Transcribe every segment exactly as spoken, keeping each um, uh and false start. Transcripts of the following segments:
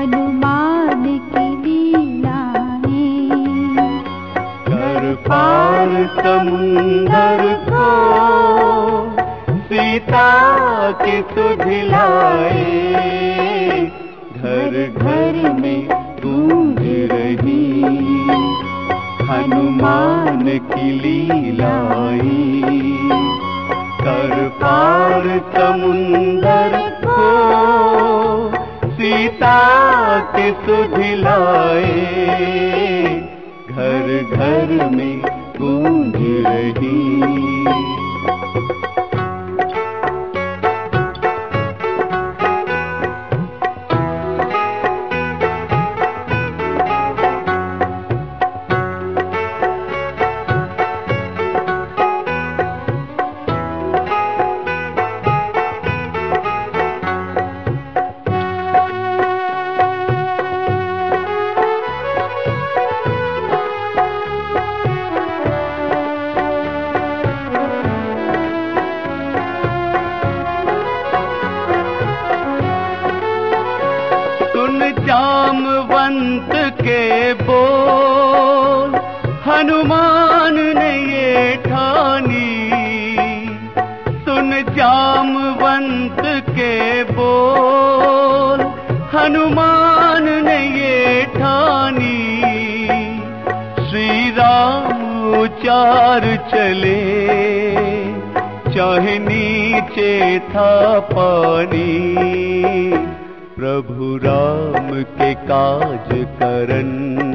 हनुमान की लीलाएं। कर पार समुंदर को सीता की सुध लाए, घर घर में गूंज रही हनुमान की लीलाएं। कर पार समुंदर को सीता की सुध लाए, घर घर में गूंज रही। जामवंत के बोल हनुमान ने ये ठानी, सुन जामवंत के बोल हनुमान ने ये ठानी। श्री राम उचार चले चाहे नीचे था पानी, प्रभु राम के काज करन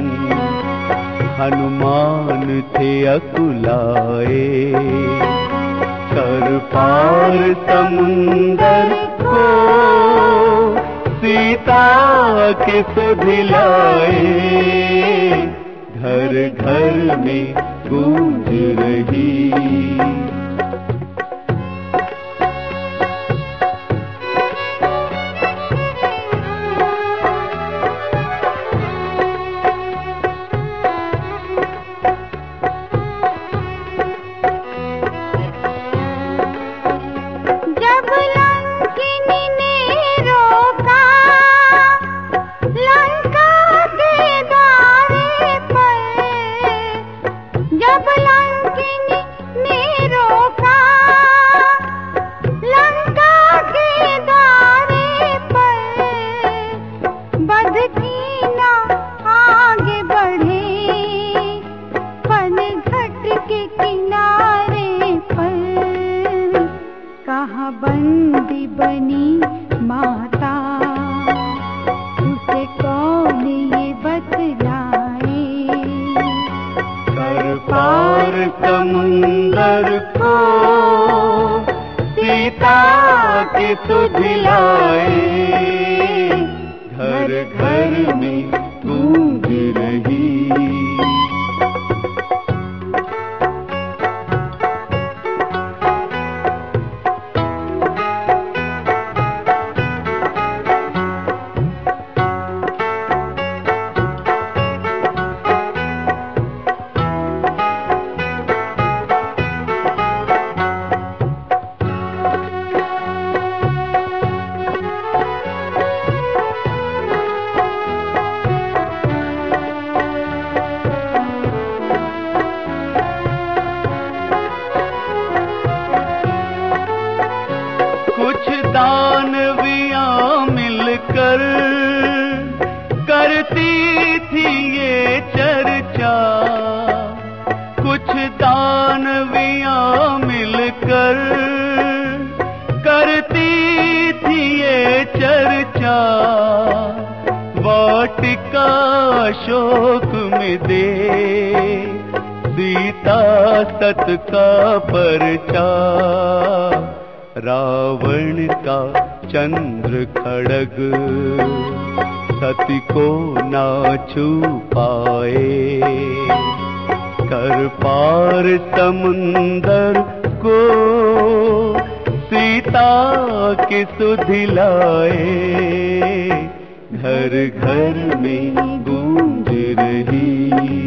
हनुमान थे अकुलाए। कर पार समुंदर को सीता के सुध लाए, घर घर में गूंज रही। बंदी बनी माता उसे कौन ये बतलाए। कर पार समुंदर को सीता की सुध लाए, घर घर में गूंज रही। कुछ दानवियाँ मिलकर करती थी ये चर्चा, कुछ दानवियाँ मिलकर करती थी ये चर्चा। वाटिका अशोक में दे सीता सत का परचा, रावण का चंद्र खड़ग सती को ना छू पाए। कर पार समुंदर को सीता की सुध लाए, घर घर में गूंज रही।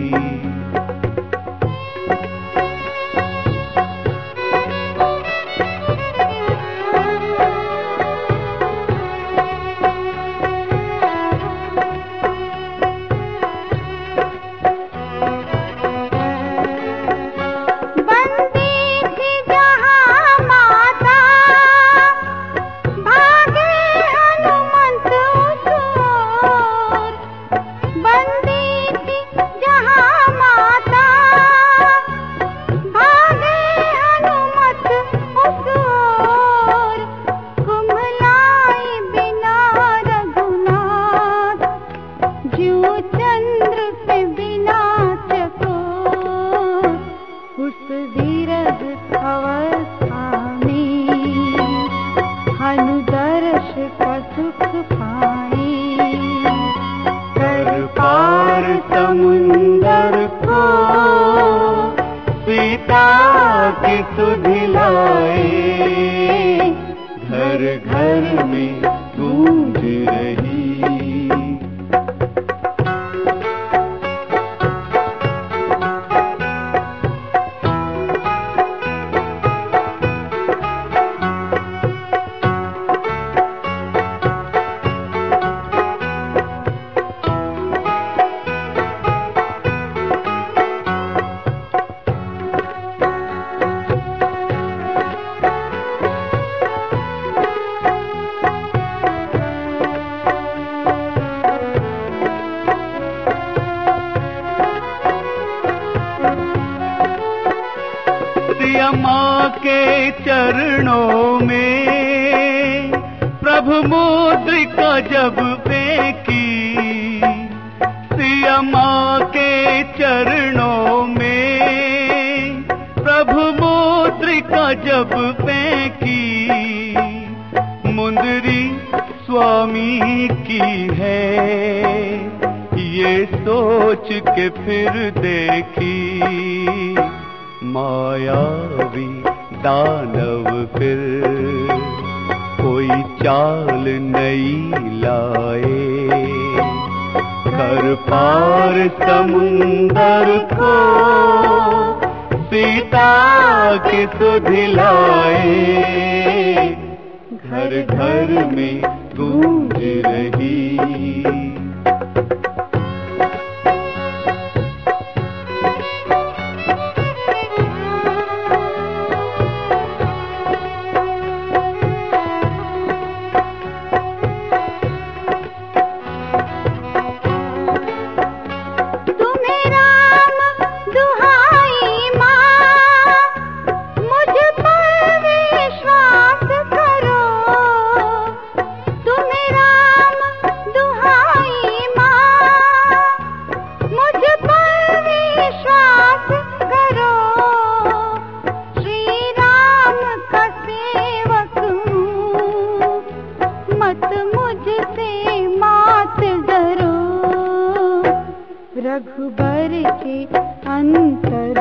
के चरणों में प्रभु मुद्रिका जब फेंकी, सिया माँ के चरणों में प्रभु मुद्रिका जब फेंकी, मुंदरी स्वामी की है ये सोच के फिर देखी, मायावी दानव फिर कोई चाल नहीं लाए, कर पार समुंदर को सीता के सुधिलाए, घर घर में गूंज रही। रघुबर के अंतर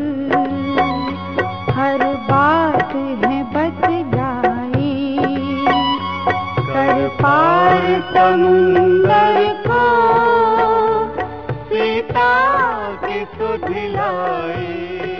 हर बात है बतलाए, कर पार समुंदर को सीता के सुधिलाए।